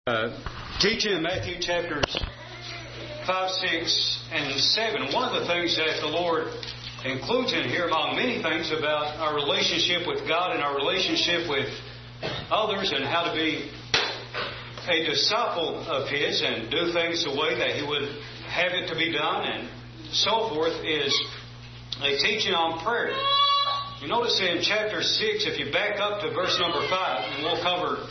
Teaching in Matthew chapters 5, 6, and 7. One of the things that the Lord includes in here, among many things, about our relationship with God and our relationship with others and how to be a disciple of His and do things the way that He would have it to be done and so forth, is a teaching on prayer. You notice in chapter 6, if you back up to verse number 5, and we'll cover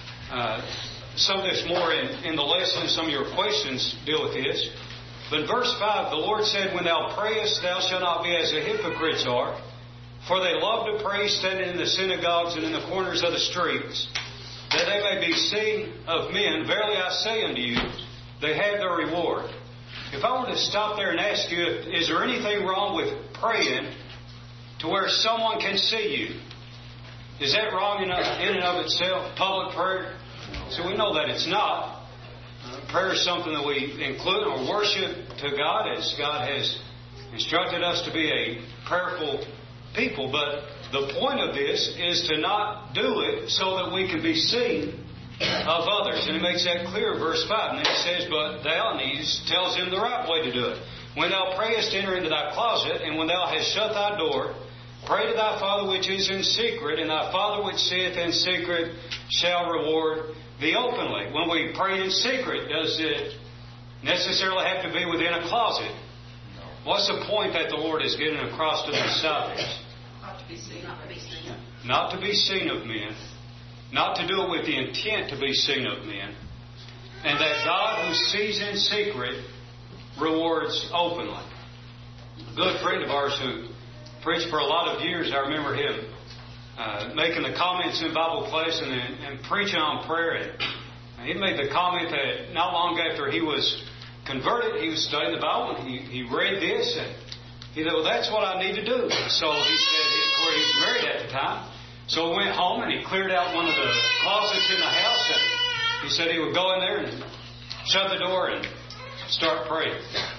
some of this more in the lesson. Some of your questions deal with this. But in verse 5, the Lord said, "When thou prayest, thou shalt not be as the hypocrites are, for they love to pray standing in the synagogues and in the corners of the streets, that they may be seen of men. Verily I say unto you, they have their reward." If I were to stop there and ask you, is there anything wrong with praying to where someone can see you? Is that wrong in and of itself, public prayer? So we know that it's not. Prayer is something that we include or worship to God as God has instructed us to be a prayerful people. But the point of this is to not do it so that we can be seen of others. And He makes that clear in verse 5. And then He says, "But thou," and He tells him the right way to do it. "When thou prayest, enter into thy closet, and when thou hast shut thy door, pray to thy Father which is in secret, and thy Father which seeth in secret shall reward thee openly." When we pray in secret, does it necessarily have to be within a closet? No. What's the point that the Lord is getting across to the disciples? Not to be seen. Not to be seen. Not to be seen of men. Not to do it with the intent to be seen of men. And that God who sees in secret rewards openly. A good friend of ours who preached for a lot of years, I remember him making the comments in Bible class and preaching on prayer. And he made the comment that not long after he was converted, he was studying the Bible and he read this and he said, "Well, that's what I need to do." So he said, of course, he was married at the time. So he went home and he cleared out one of the closets in the house and he said he would go in there and shut the door and start praying.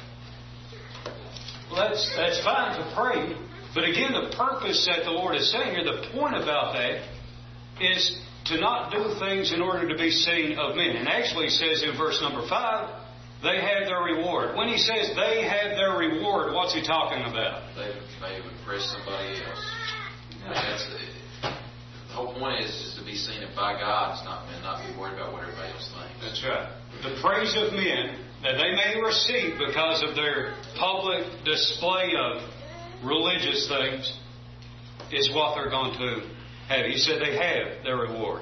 Well, that's fine to pray. But again, the purpose that the Lord is saying here, the point about that is to not do things in order to be seen of men. And actually He says in verse number 5, they have their reward. When He says they have their reward, what's He talking about? They may impress somebody else. The whole point is to be seen by God, not be worried about what everybody else thinks. That's right. The praise of men that they may receive because of their public display of religious things is what they're going to have. He said they have their reward.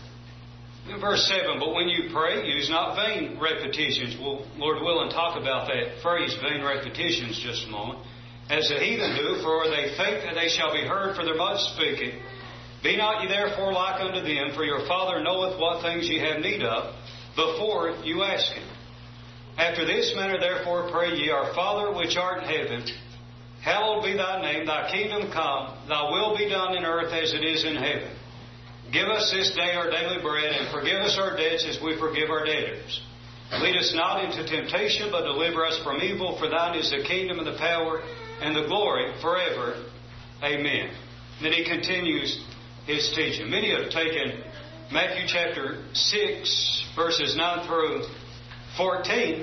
In verse 7, "But when you pray, use not vain repetitions." We'll, Lord willing, talk about that phrase, vain repetitions, just a moment. "As the heathen do, for they think that they shall be heard for their much speaking. Be not ye therefore like unto them, for your Father knoweth what things ye have need of, before you ask Him. After this manner therefore pray ye, Our Father which art in heaven, hallowed be thy name, thy kingdom come, thy will be done in earth as it is in heaven. Give us this day our daily bread, and forgive us our debts as we forgive our debtors. Lead us not into temptation, but deliver us from evil. For thine is the kingdom and the power and the glory forever. Amen." Then He continues His teaching. Many have taken Matthew chapter 6, verses 9 through 14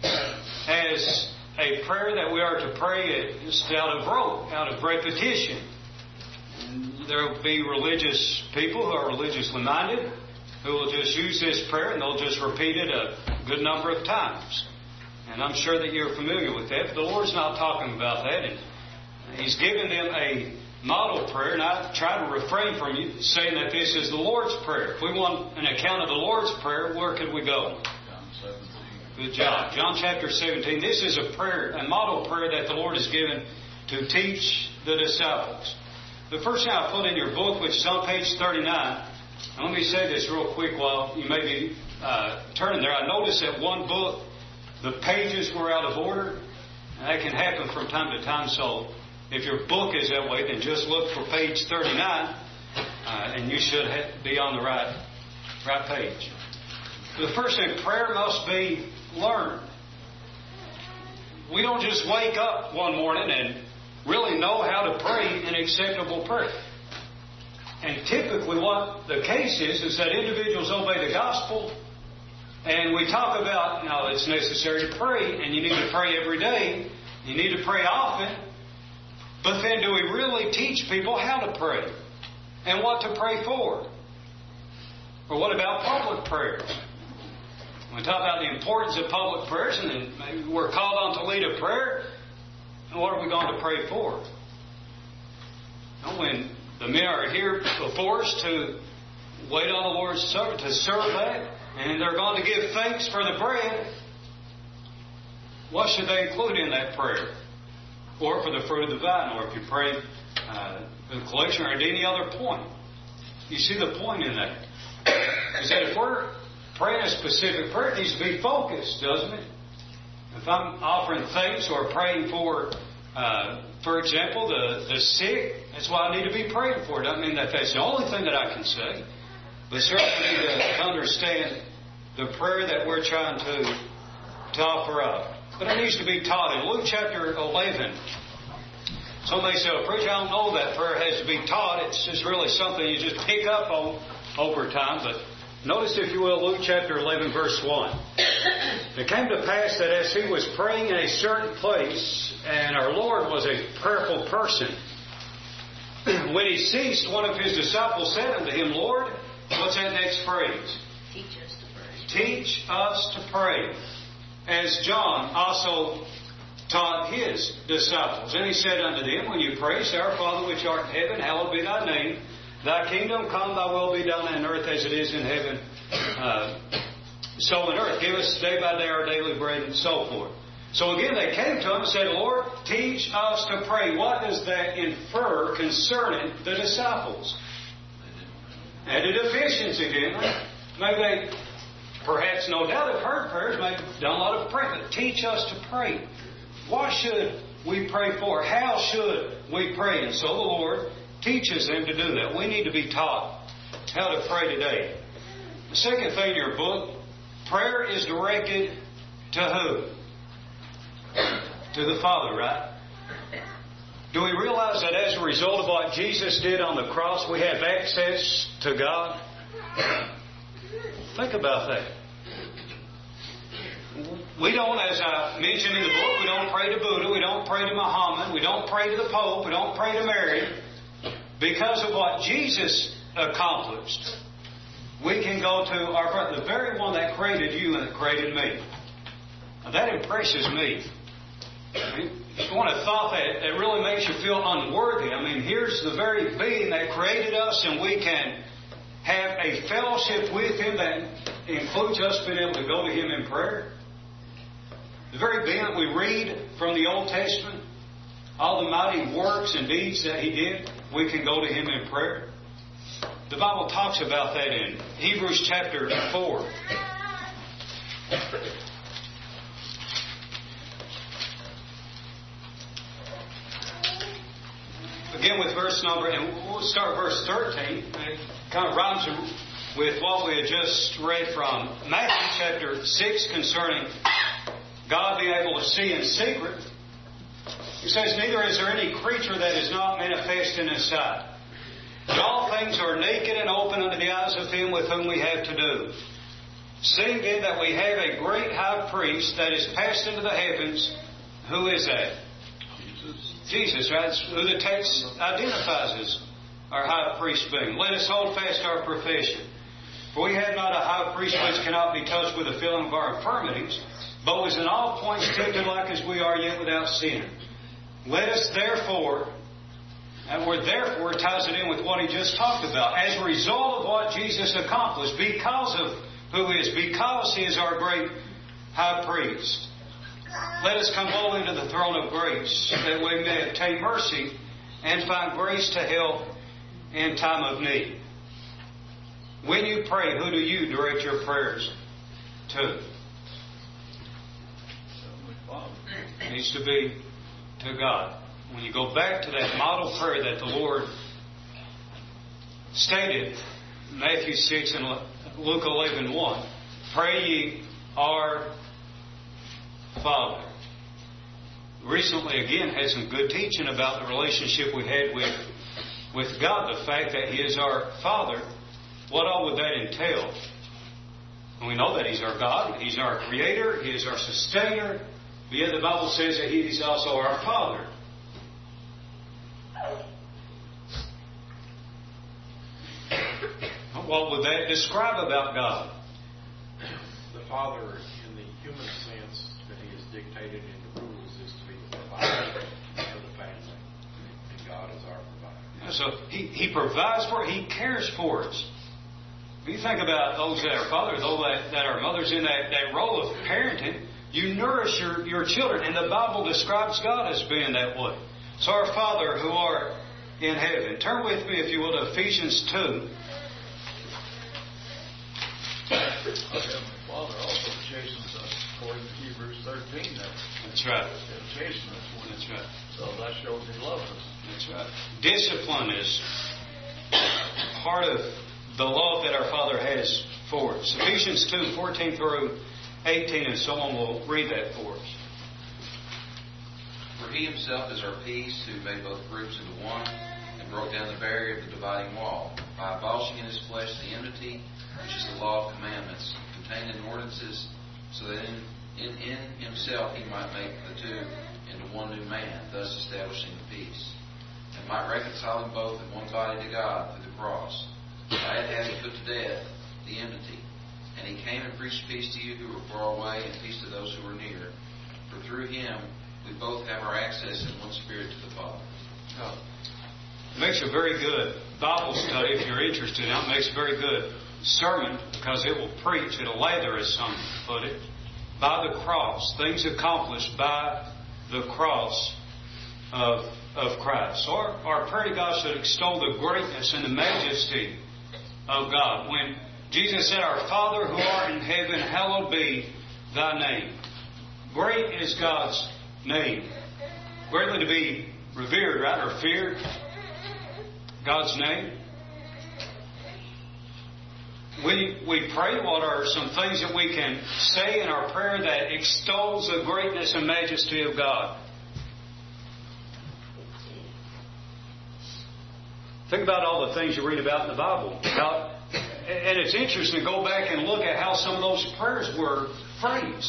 as a prayer that we are to pray just out of rote, out of repetition. There will be religious people who are religiously minded who will just use this prayer and they'll just repeat it a good number of times. And I'm sure that you're familiar with that, but the Lord's not talking about that. And He's given them a model prayer, and I try to refrain from saying that this is the Lord's Prayer. If we want an account of the Lord's Prayer, where could we go? John 17. Good job. John chapter 17. This is a prayer, a model prayer that the Lord has given to teach the disciples. The first thing I put in your book, which is on page 39, and let me say this real quick while you may be turning there. I noticed that one book, the pages were out of order. And that can happen from time to time, so if your book is that way, then just look for page 39, and you should be on the right page. The first thing, prayer must be learned. We don't just wake up one morning and really know how to pray an acceptable prayer. And typically what the case is that individuals obey the gospel And we talk about, now it's necessary to pray, and you need to pray every day. You need to pray often. But then do we really teach people how to pray? And what to pray for? Or what about public prayers? We talk about the importance of public prayers, and then maybe we're called on to lead a prayer. And what are we going to pray for? When the men are here before us to wait on the Lord's Supper, to serve that, and they're going to give thanks for the bread, what should they include in that prayer? Or for the fruit of the vine, or if you pray for the collection, or at any other point. You see the point in that? Is that if we're praying a specific prayer, it needs to be focused, doesn't it? If I'm offering thanks or praying for example, the sick, that's what I need to be praying for. It doesn't mean that that's the only thing that I can say. But certainly we need to understand the prayer that we're trying to offer up. But it needs to be taught. In Luke chapter 11, some may say, well, preacher, I don't know that prayer has to be taught. It's just really something you just pick up on over time. But notice, if you will, Luke chapter 11, verse 1. It came to pass that as he was praying in a certain place, and our Lord was a prayerful person, when he ceased, one of his disciples said unto him, Lord, what's that next phrase? Teach us to pray. Teach us to pray, as John also taught his disciples. And he said unto them, when you pray, say, Our Father which art in heaven, hallowed be thy name. Thy kingdom come, thy will be done on earth as it is in heaven. So on earth, give us day by day our daily bread, and so forth. So again, they came to him and said, Lord, teach us to pray. What does that infer concerning the disciples? Added deficiency, didn't they? Maybe they, perhaps no doubt, have heard prayers, maybe done a lot of prayer, but teach us to pray. What should we pray for? How should we pray? And so the Lord teaches them to do that. We need to be taught how to pray today. The second thing in your book, prayer is directed to who? To the Father, right? Do we realize that as a result of what Jesus did on the cross, we have access to God? Think about that. We don't, as I mentioned in the book, we don't pray to Buddha, we don't pray to Muhammad, we don't pray to the Pope, we don't pray to Mary. Because of what Jesus accomplished, we can go to our Father, the very one that created you and that created me. Now, that impresses me. I mean, if you want a thought that really makes you feel unworthy, I mean, here's the very being that created us, and we can have a fellowship with Him that includes us being able to go to Him in prayer. The very being that we read from the Old Testament, all the mighty works and deeds that He did, we can go to Him in prayer. The Bible talks about that in Hebrews chapter 4. Again with verse number, and we'll start verse 13. It kind of rhymes with what we had just read from Matthew chapter 6 concerning God being able to see in secret. He says, Neither is there any creature that is not manifest in His sight. But all things are naked and open unto the eyes of Him with whom we have to do. Seeing then that we have a great high priest that is passed into the heavens, who is that? Jesus, right? It's who the text identifies as our high priest being. Let us hold fast our profession. For we have not a high priest which cannot be touched with the feeling of our infirmities, but was in all points tempted like as we are, yet without sin. Let us therefore, that word therefore ties it in with what he just talked about. As a result of what Jesus accomplished, because of who He is, because He is our great high priest, let us come boldly to the throne of grace, that we may obtain mercy and find grace to help in time of need. When you pray, who do you direct your prayers to? It needs to be to God. When you go back to that model prayer that the Lord stated, Matthew 6 and Luke 11:1, pray ye our Father. Recently, again, had some good teaching about the relationship we had with God, the fact that He is our Father. What all would that entail? And we know that He's our God. He's our Creator. He is our Sustainer. But yet the Bible says that He is also our Father. What would that describe about God? The Father, in the human sense that He has dictated in the rules, is to be the provider for the family. And God is our provider. So He provides for it. He cares for us. If you think about those that are fathers, those that are mothers in that role of parenting, you nourish your children. And the Bible describes God as being that way. So our Father who art in heaven. Turn with me, if you will, to Ephesians 2. Our Heavenly Father also chastens us, according to Hebrews 13. That's right. He'll chasten us. That's right. So that shows He loves us. That's right. Discipline is part of the love that our Father has for us. Ephesians 2, 14 through 18, and someone will read that for us. For He Himself is our peace, who made both groups into one, and broke down the barrier of the dividing wall, by abolishing in His flesh the enmity, which is the law of commandments, contained in ordinances, so that in Himself He might make the two into one new man, thus establishing the peace, and might reconcile them both in one body to God through the cross. By it having put to death the enmity. And He came and preached peace to you who were far away, and peace to those who were near. For through Him we both have our access in one Spirit to the Father. Oh. It makes a very good Bible study if you're interested in it. It makes a very good sermon because it will preach, it'll lather, as some put it, by the cross, things accomplished by the cross of Christ. So our prayer to God should extol the greatness and the majesty of God. When Jesus said, Our Father who art in heaven, hallowed be Thy name. Great is God's name. Greatly to be revered, right, or feared. God's name. We pray, what are some things that we can say in our prayer that extols the greatness and majesty of God? Think about all the things you read about in the Bible. And it's interesting to go back and look at how some of those prayers were phrased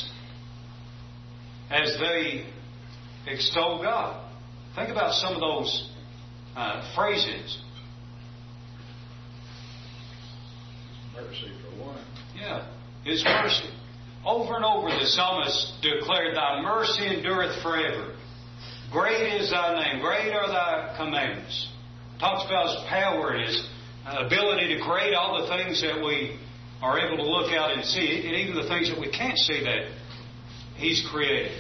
as they extol God. Think about some of those phrases. Mercy for one. Yeah, His mercy. Over and over the psalmist declared, Thy mercy endureth forever. Great is Thy name. Great are Thy commandments. Talks about His power and His ability to create all the things that we are able to look out and see, and even the things that we can't see that He's created.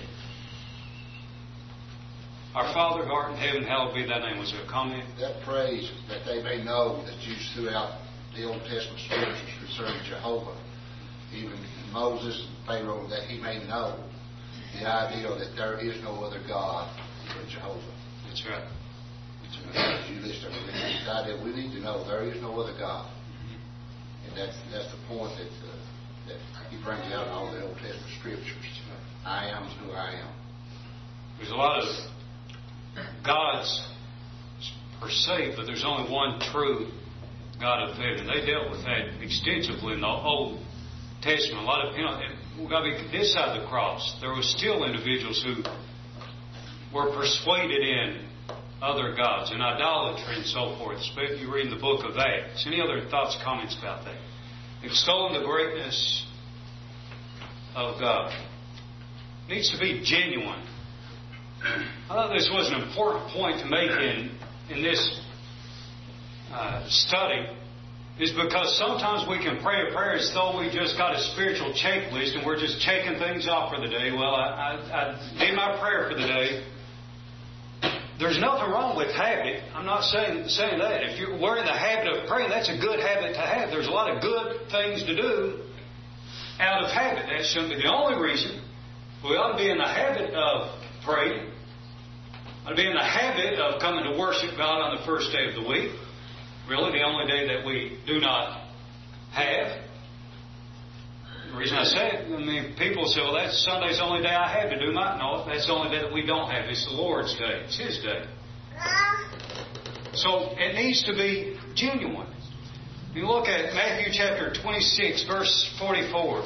Our Father who art in heaven, hallowed be Thy name. Was there a comment? That praise that they may know that's used throughout the Old Testament scriptures concerning Jehovah, even Moses and Pharaoh, that he may know the idea that there is no other God but Jehovah. That's right. As you list everything, this idea we need to know there is no other God, and that's the point that he brings out in all the Old Testament scriptures. I am who I am. There's a lot of gods per se, but there's only one true God of heaven. They dealt with that extensively in the Old Testament. A lot of, we've got to be this side of the cross. There were still individuals who were persuaded in other gods and idolatry and so forth. Especially you read in the book of Acts. Any other thoughts, comments about that? Extolling the greatness of God. It needs to be genuine. I thought this was an important point to make in this study, is because sometimes we can pray a prayer as though we just got a spiritual checklist and we're just checking things off for the day. Well, I did my prayer for the day. There's nothing wrong with habit. I'm not saying that. If we're in the habit of praying, that's a good habit to have. There's a lot of good things to do out of habit. That shouldn't be the only reason. We ought to be in the habit of praying. Ought to be in the habit of coming to worship God on the first day of the week. Really, the only day that we do not have. The reason I say it, people say, well, that's Sunday's the only day I have to do my... No, that's the only day that we don't have. It's the Lord's day. It's His day. So it needs to be genuine. You look at Matthew chapter 26, verse 44.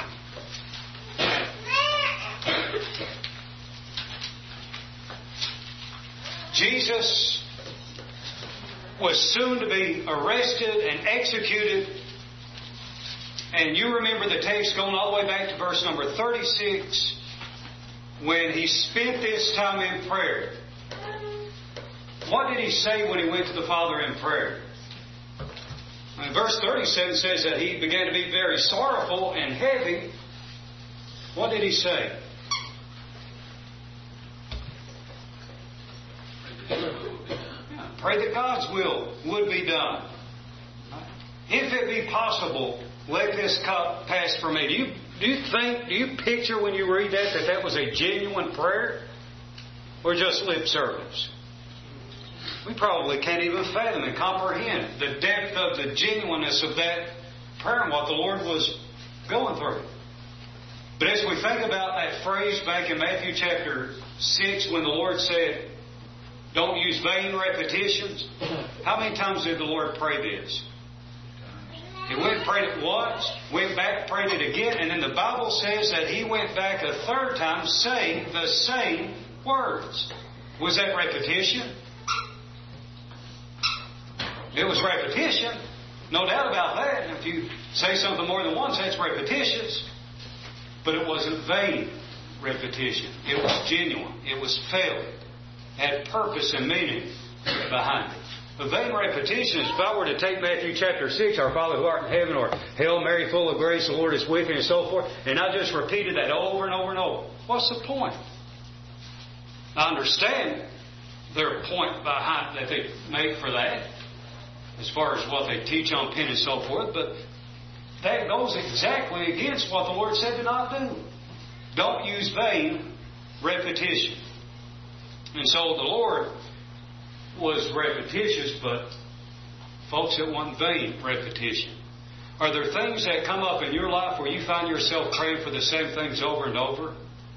Jesus was soon to be arrested and executed. And you remember the text going all the way back to verse number 36, when he spent this time in prayer. What did he say when he went to the Father in prayer? And verse 37 says that he began to be very sorrowful and heavy. What did he say? Pray that God's will would be done. If it be possible, let this cup pass from me. Do you picture when you read that that was a genuine prayer? Or just lip service? We probably can't even fathom and comprehend the depth of the genuineness of that prayer and what the Lord was going through. But as we think about that phrase back in Matthew chapter 6 when the Lord said, don't use vain repetitions. How many times did the Lord pray this? He went and prayed it once, went back, prayed it again, and then the Bible says that he went back a third time saying the same words. Was that repetition? It was repetition. No doubt about that. And if you say something more than once, that's repetitious. But it wasn't vain repetition. It was genuine. It was felt. Had purpose and meaning behind it. A vain repetition is, if I were to take Matthew chapter 6, Our Father who art in heaven, or Hail Mary, full of grace, the Lord is with you, and so forth, and I just repeated that over and over and over. What's the point? I understand their point behind that they make for that, as far as what they teach on pen and so forth, but that goes exactly against what the Lord said to not do. Don't use vain repetition. And so the Lord was repetitious, but folks, it wasn't vain repetition. Are there things that come up in your life where you find yourself praying for the same things over and over?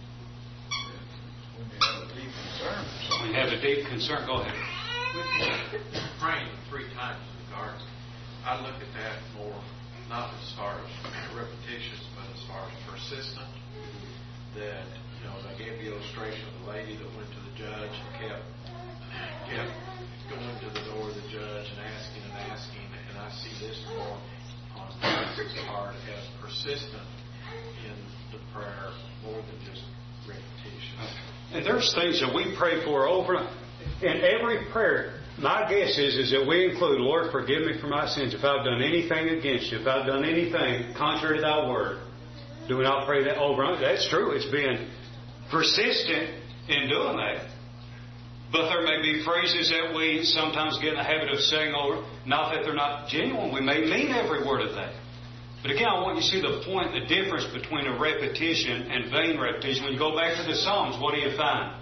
When you have a deep concern. Go ahead. Praying 3 times in the garden. I look at that more, not as far as repetitious, but as far as persistent. That, I gave the illustration of the lady that went to the judge and kept going to the door of the judge and asking, and I see this more on God's part as persistent in the prayer more than just repetition. And there's things that we pray for over in every prayer. My guess is that we include, Lord, forgive me for my sins if I've done anything against you, if I've done anything contrary to thy word. Do we not pray that over and over? That's true. It's being persistent in doing that. But there may be phrases that we sometimes get in the habit of saying over, not that they're not genuine. We may mean every word of that. But again, I want you to see the point, the difference between a repetition and vain repetition. When you go back to the Psalms, what do you find?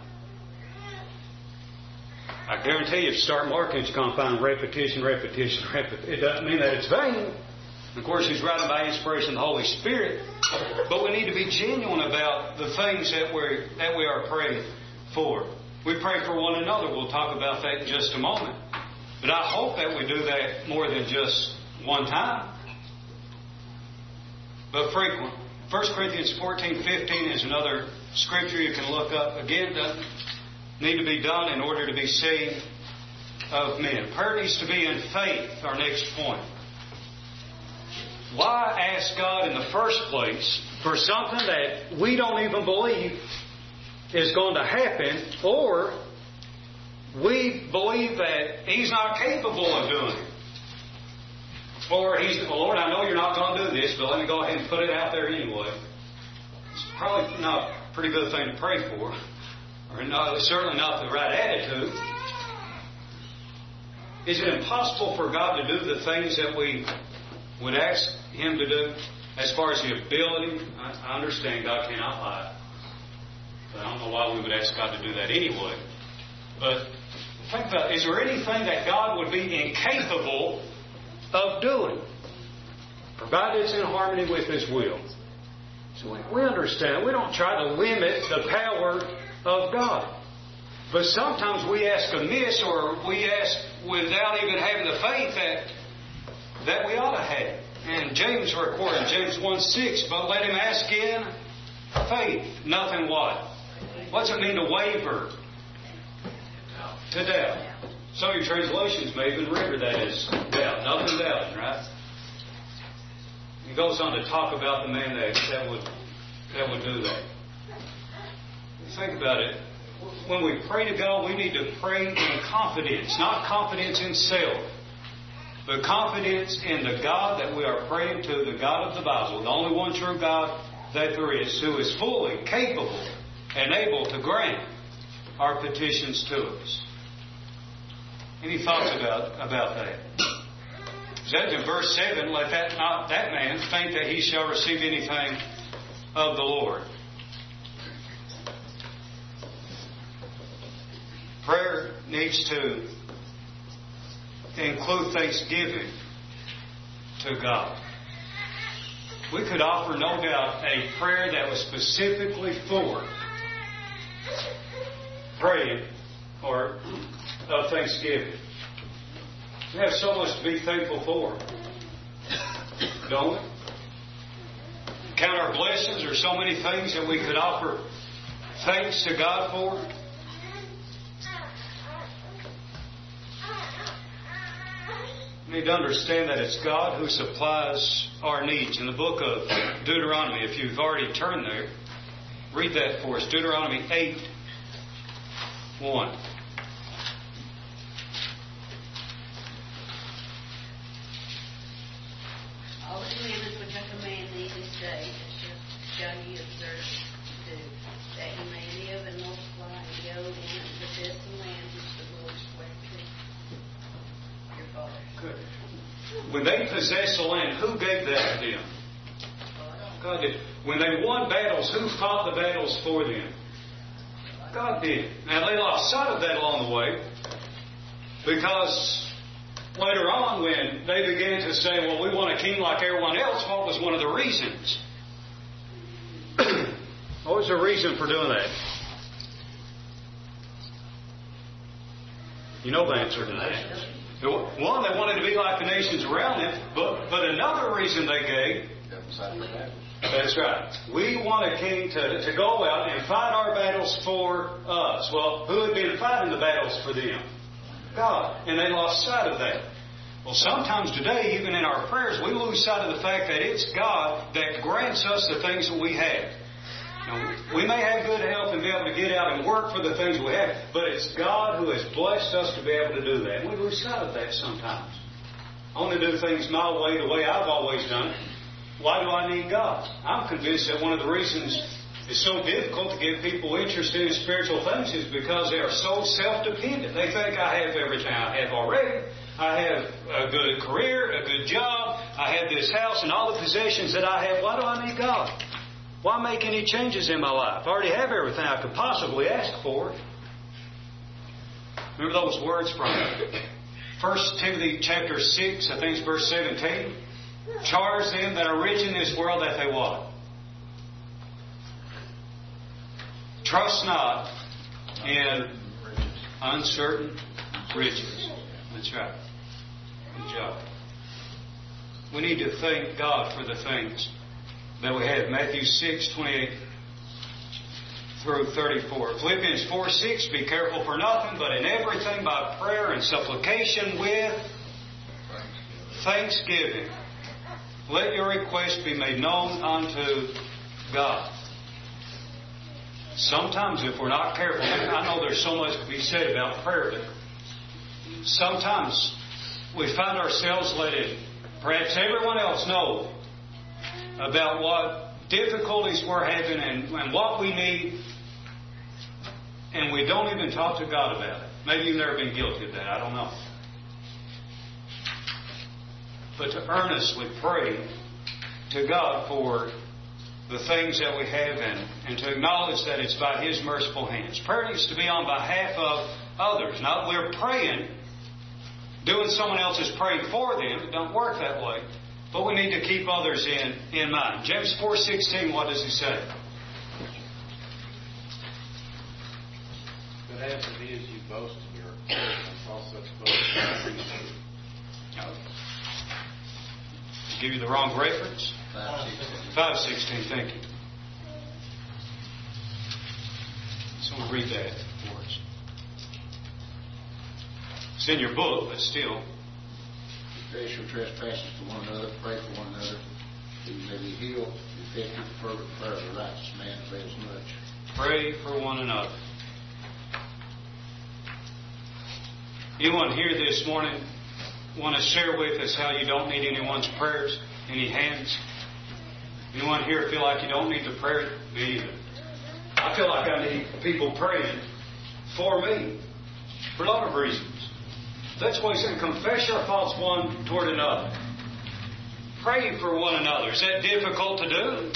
I guarantee you, if you start marking, you're going to find repetition. It doesn't mean that it's vain. Of course, he's writing by inspiration of the Holy Spirit. But we need to be genuine about the things that we are praying for. We pray for one another. We'll talk about that in just a moment. But I hope that we do that more than just one time, but frequent. 1 Corinthians 14:15 is another scripture you can look up. Again, doesn't need to be done in order to be saved of men. Prayer needs to be in faith, our next point. Why ask God in the first place for something that we don't even believe is going to happen, or we believe that He's not capable of doing it? Or Lord, I know you're not going to do this, but let me go ahead and put it out there anyway. It's probably not a pretty good thing to pray for, or certainly not the right attitude. Is it impossible for God to do the things that we would ask Him to do? As far as the ability, I understand God cannot lie. But I don't know why we would ask God to do that anyway. But think about, is there anything that God would be incapable of doing, provided it's in harmony with His will? So we understand. We don't try to limit the power of God. But sometimes we ask amiss, or we ask without even having the faith that that we ought to have. And James recorded in James 1:6, but let him ask in faith, nothing what? What does it mean to waver? To doubt. Some of your translations may even render that as doubt. Nothing doubting, right? He goes on to talk about the man that would do that. Think about it. When we pray to God, we need to pray in confidence, not confidence in self, but confidence in the God that we are praying to, the God of the Bible, the only one true God that there is, who is fully capable and able to grant our petitions to us. Any thoughts about that? It says in verse 7, let that man think that he shall receive anything of the Lord. Prayer needs to include thanksgiving to God. We could offer, no doubt, a prayer that was specifically for praying or of thanksgiving. We have so much to be thankful for, don't we? Count our blessings. There's so many things that we could offer thanks to God for. We need to understand that it's God who supplies our needs. In the book of Deuteronomy, if you've already turned there, read that for us. Deuteronomy 8:1. All the commandments which I command thee this day shall ye observe to do, that ye may live and multiply and go in and possess the land which the Lord sware to your fathers. Good. When they possessed the land, who gave that to them? God did. When they won battles, who fought the battles for them? God did. Now they lost sight of that along the way, because later on when they began to say, well, we want a king like everyone else, what was one of the reasons? What was the reason for doing that? You know the answer to that. One, they wanted to be like the nations around them, but another reason they gave, that's right, we want a king to go out and fight our battles for us. Well, who had been fighting the battles for them? God. And they lost sight of that. Well, sometimes today, even in our prayers, we lose sight of the fact that it's God that grants us the things that we have. Now, we may have good health and be able to get out and work for the things we have, but it's God who has blessed us to be able to do that. And we lose sight of that sometimes. I want to do things my way, the way I've always done it. Why do I need God? I'm convinced that one of the reasons it's so difficult to get people interested in spiritual things is because they are so self-dependent. They think I have everything I have already. I have a good career, a good job. I have this house and all the possessions that I have. Why do I need God? Why make any changes in my life? I already have everything I could possibly ask for. Remember those words from 1 Timothy chapter 6, I think it's verse 17. Charge them that are rich in this world that they what? Trust not in uncertain riches. That's right. Good job. We need to thank God for the things that we have. Matthew 6:28 through 34. Philippians 4:6, be careful for nothing, but in everything by prayer and supplication with thanksgiving. Let your request be made known unto God. Sometimes if we're not careful, I know there's so much to be said about prayer, but sometimes we find ourselves letting perhaps everyone else know about what difficulties we're having and what we need, and we don't even talk to God about it. Maybe you've never been guilty of that. I don't know. But to earnestly pray to God for the things that we have and to acknowledge that it's by His merciful hands. Prayer needs to be on behalf of others. Not we're praying, doing someone else's praying for them. It don't work that way. But we need to keep others in mind. James 4:16, what does he say? But as it is, you boast in your prayers, and also boast in your give you the wrong reference. 5:16. 5:16, thank you. So we'll read that for us. It's in your book, but still. Confess your trespasses to one another, pray for one another, that you may be healed. The effective fervent prayer of a righteous man avails much. Pray for one another. Anyone here this morning want to share with us how you don't need anyone's prayers? Any hands? Anyone here feel like you don't need to pray? Me either. I feel like I need people praying for me for a lot of reasons. That's why he said, confess your faults one toward another. Pray for one another. Is that difficult to do?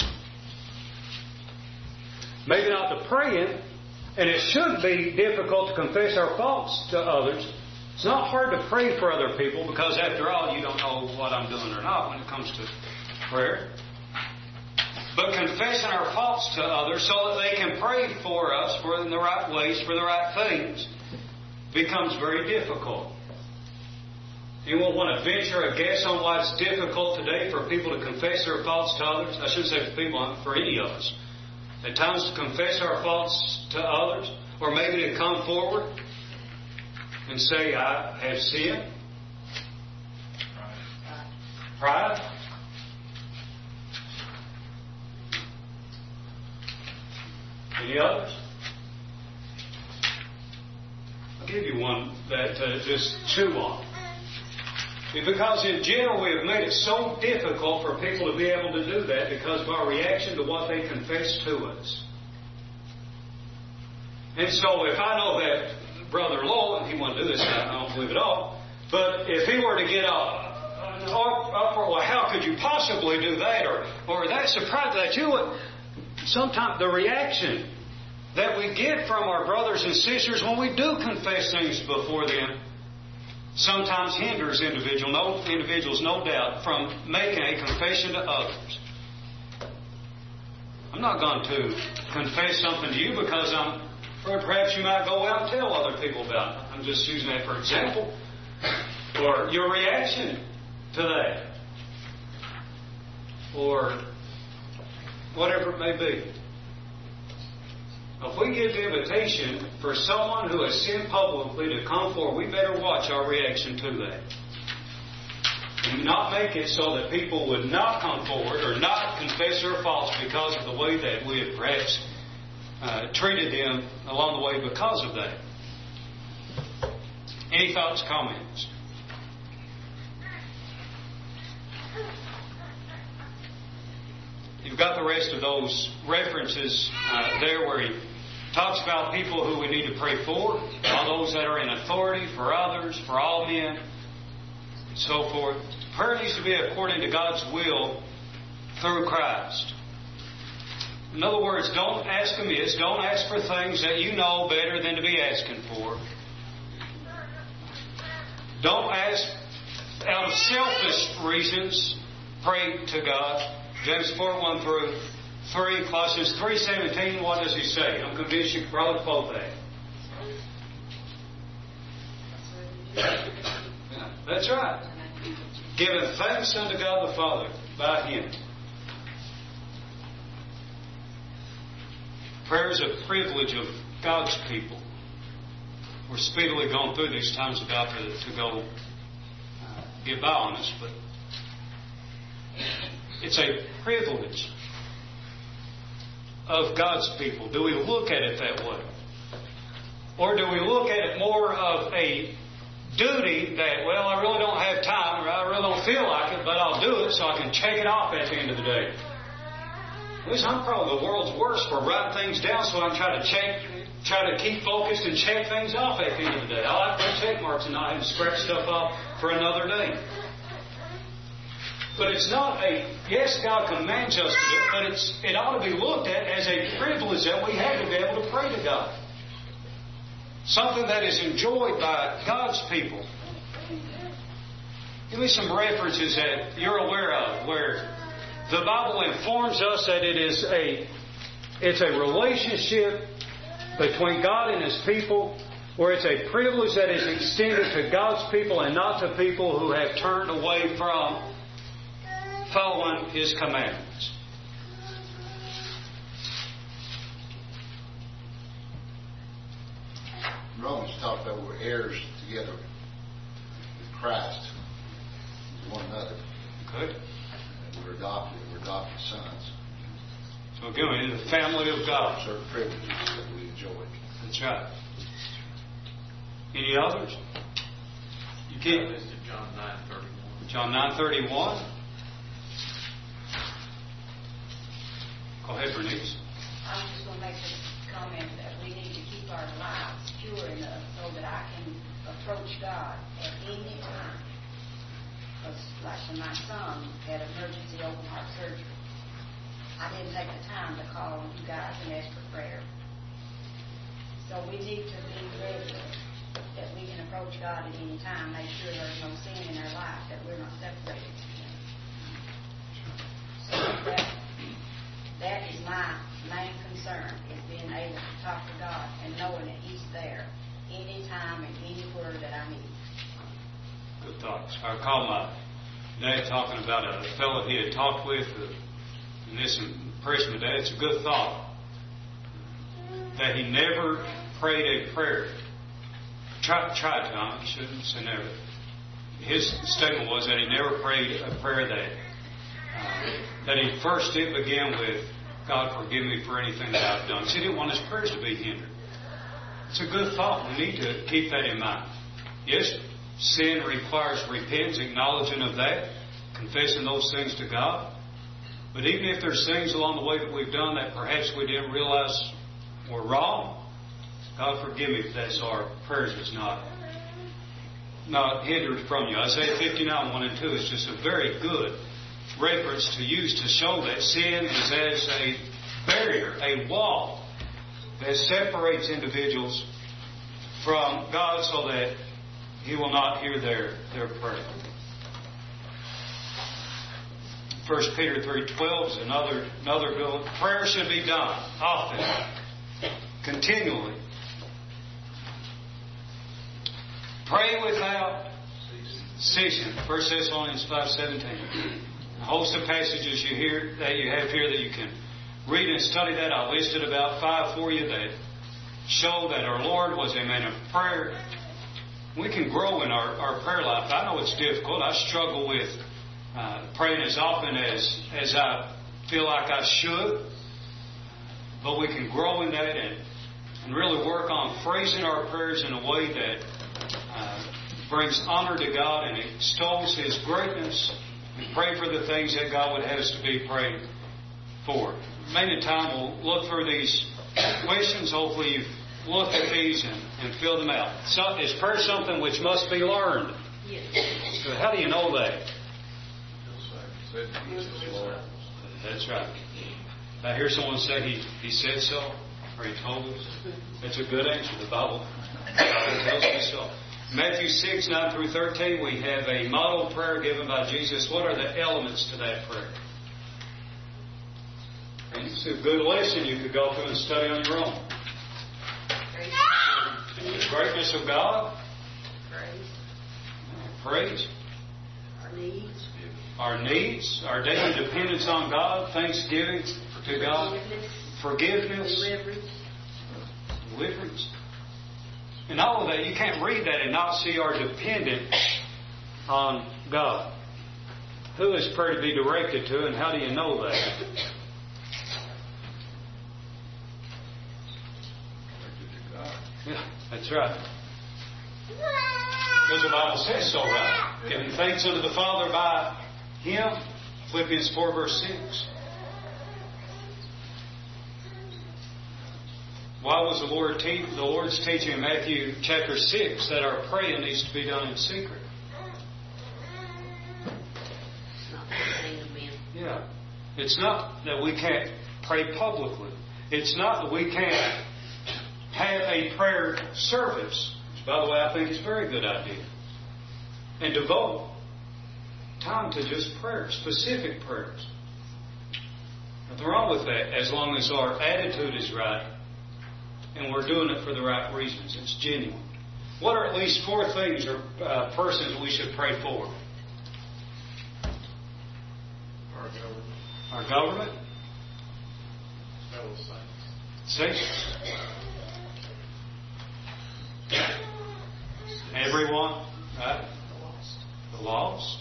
Maybe not the praying, and it should be difficult to confess our faults to others. It's not hard to pray for other people because, after all, you don't know what I'm doing or not when it comes to prayer. But confessing our faults to others so that they can pray for us for in the right ways, for the right things, becomes very difficult. You won't want to venture a guess on why it's difficult today for people to confess their faults to others. I shouldn't say for people, for any of us. At times to confess our faults to others, or maybe to come forward and say, I have sinned. Pride. Any others? I'll give you one that just chew on. Because in general we have made it so difficult for people to be able to do that because of our reaction to what they confess to us. And so if I know that Brother Lowell, and he wouldn't do this, I don't believe at all, but if he were to get an uproar, well, how could you possibly do that? Or that's surprised that you would. Sometimes the reaction that we get from our brothers and sisters when we do confess things before them sometimes hinders individuals, no doubt, from making a confession to others. I'm not going to confess something to you because perhaps you might go out and tell other people about it. I'm just using that for example. Or your reaction to that. Or whatever it may be. If we give the invitation for someone who has sinned publicly to come forward, we better watch our reaction to that. And not make it so that people would not come forward or not confess their faults because of the way that we have perhaps treated them along the way because of that. Any thoughts, comments? You've got the rest of those references there where he talks about people who we need to pray for, all those that are in authority, for others, for all men, and so forth. Prayer needs to be according to God's will through Christ. In other words, don't ask amiss. Don't ask for things that you know better than to be asking for. Don't ask out of selfish reasons. Pray to God. James 4:1 through 3, Colossians 3:17. What does he say? I'm convinced you could probably quote that. Yeah, that's right. Giving thanks unto God the Father by Him. Prayer is a privilege of God's people. We're speedily going through these times about to go get by on us, but it's a privilege of God's people. Do we look at it that way? Or do we look at it more of a duty that, well, I really don't have time, or I really don't feel like it, but I'll do it so I can check it off at the end of the day? At least I'm probably the world's worst for writing things down so I can try to keep focused and check things off at the end of the day. I like to put check marks and not have to scratch stuff off for another day. But it's not yes, God commands us to do it, but it ought to be looked at as a privilege that we have to be able to pray to God. Something that is enjoyed by God's people. Give me some references that you're aware of where the Bible informs us that it's a relationship between God and His people, where it's a privilege that is extended to God's people and not to people who have turned away from following His commandments. Romans talked about we're heirs together with Christ, with one another. Good. And we're adopted sons. So again, we're in the family of God. Certain privileges that we enjoy. That's right. Any others? You keep This is John 9:31. John 9:31. Go ahead, Bernice. I'm just going to make this comment that we need to keep our lives pure enough so that I can approach God at any time. Because like when my son had emergency open heart surgery, I didn't take the time to call you guys and ask for prayer. So we need to be ready that we can approach God at any time, make sure there's no sin in our life, that we're not separated from Him. So that is my main concern, is being able to talk to God and knowing that He's there anytime and anywhere that I need. Good thoughts. I recall my dad talking about a fellow he had talked with, and this impressed my dad. It's a good thought that he never prayed a prayer. Tried to, I shouldn't say never. His statement was that he never prayed a prayer that he first did begin with, God forgive me for anything that I've done. He didn't want his prayers to be hindered. It's a good thought. We need to keep that in mind. Yes, sin requires repentance, acknowledging of that, confessing those things to God. But even if there's things along the way that we've done that perhaps we didn't realize were wrong, God forgive me if that's our prayers is not hindered from you. Isaiah 59, 1 and 2 is just a very good reference to use to show that sin is as a barrier, a wall that separates individuals from God so that He will not hear their prayer. 1 Peter 3:12 is another good one. Prayer should be done often, continually. Pray without ceasing. 1 Thessalonians 5:17. A host of passages you have here that you can read and study that. I listed about 5 for you that show that our Lord was a man of prayer. We can grow in our prayer life. I know it's difficult. I struggle with praying as often as I feel like I should. But we can grow in that and really work on phrasing our prayers in a way that brings honor to God and extols His greatness, and pray for the things that God would have us to be praying for. Many times we'll look through these questions. Hopefully you've looked at these and filled them out. So, is prayer something which must be learned? Yes. So how do you know that? That's right. If I hear someone say he said so, or he told us, that's a good answer. The Bible tells me so. Matthew 6, 9 through 13, we have a model prayer given by Jesus. What are the elements to that prayer? And it's a good lesson you could go through and study on your own. The greatness of God. Praise. Our needs. Our daily dependence on God. Thanksgiving to God. Forgiveness. Deliverance. And all of that, you can't read that and not see our dependence on God. Who is prayer to be directed to, and how do you know that? Yeah, that's right. Because the Bible says so, right? Giving thanks unto the Father by Him. Philippians 4, verse 6. Why was the Lord's teaching in Matthew chapter 6 that our praying needs to be done in secret? Yeah. It's not that we can't pray publicly. It's not that we can't have a prayer service, which, by the way, I think is a very good idea, and devote time to just prayer, specific prayers. Nothing wrong with that as long as our attitude is right and we're doing it for the right reasons. It's genuine. What are at least 4 things or persons we should pray for? our government, Fellow saints. saints, everyone, right? The lost.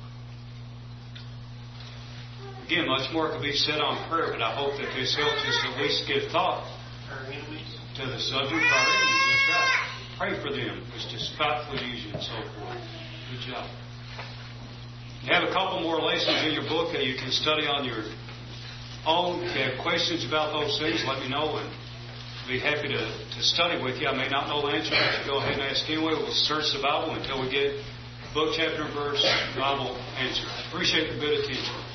Again, much more could be said on prayer, but I hope that this helps us at least give thought to the subject of our enemies. That's right. Pray for them, which despitefully use you and so forth. Good job. You have a couple more lessons in your book that you can study on your own. If you have questions about those things, let me know, and I'll be happy to study with you. I may not know the answer, but you go ahead and ask anyway. We'll search the Bible until we get book, chapter, and verse, Bible answer. I appreciate your good attention.